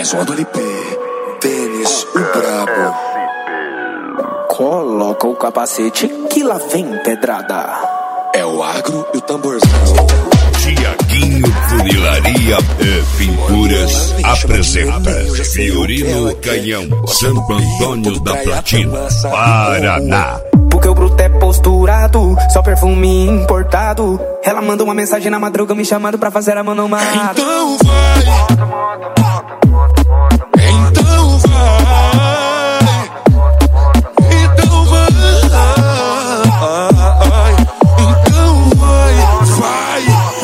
Mais uma do LP. Denis, o brabo. Coloca o capacete que lá vem pedrada. É o agro e o tamborzão. Tiaguinho Funilaria e Pinturas apresenta Fiorino Canhão, Santo Antônio da Platina, Paraná. Porque o bruto é posturado, só perfume importado. Ela manda uma mensagem na madruga me chamando pra fazer a manomada. Então vai. Então vai. Então vai. Então vai. Vai.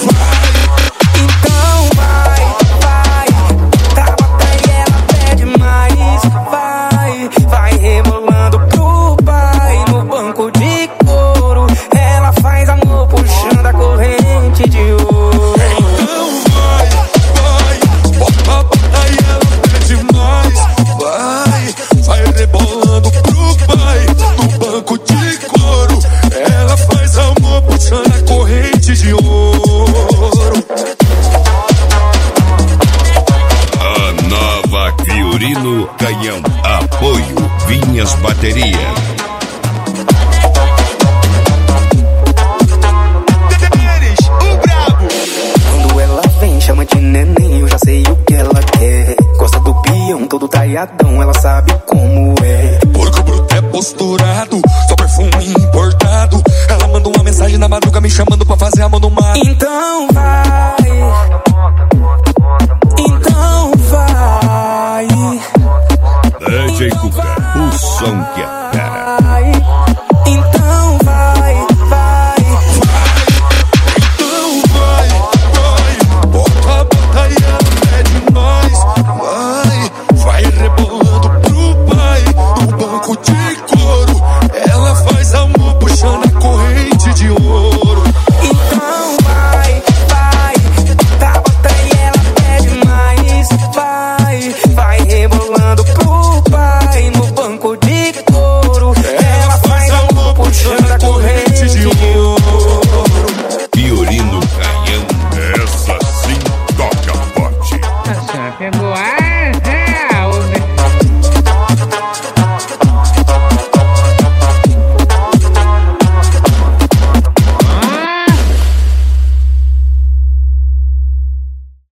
Então vai. Pra bater ela pede mais. Vai rebolando pro pai no banco de couro. Ela faz amor puxando a corrente de ouro. Então vai. Aí ela pede mais. Vai rebolando pro pai no banco de couro. Ela faz amor puxando a corrente de ouro. A nova Fiorino Canhão, apoio Vinhas Bateria. Quando ela vem, chama de neném, eu já sei o que ela quer. Gosta do peão, todo taiadão, ela sabe